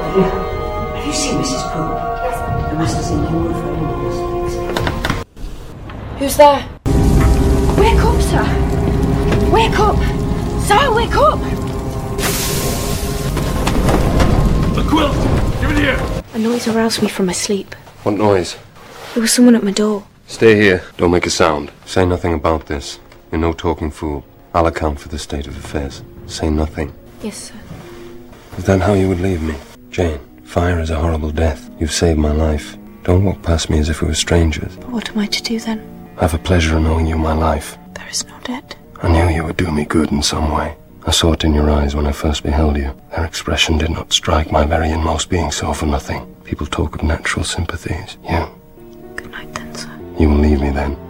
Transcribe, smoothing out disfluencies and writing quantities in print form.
Have you seen Mrs. Poole? Yes. The master's in no mood for any more mistakes. Who's there? Wake up, sir! Wake up! Sir, wake up! The quilt! Give it here! A noise aroused me from my sleep. What noise? There was someone at my door. Stay here. Don't make a sound. Say nothing about this. You're no talking fool. I'll account for the state of affairs. Say nothing. Yes, sir. Is that how you would leave me? Jane, fire is a horrible death. You've saved my life. Don't walk past me as if we were strangers. But what am I to do then? I have a pleasure in knowing you my life. There is no debt. I knew you would do me good in some way. I saw it in your eyes when I first beheld you. Their expression did not strike my very inmost being so for nothing. People talk of natural sympathies. You. Good night then, sir. You will leave me then.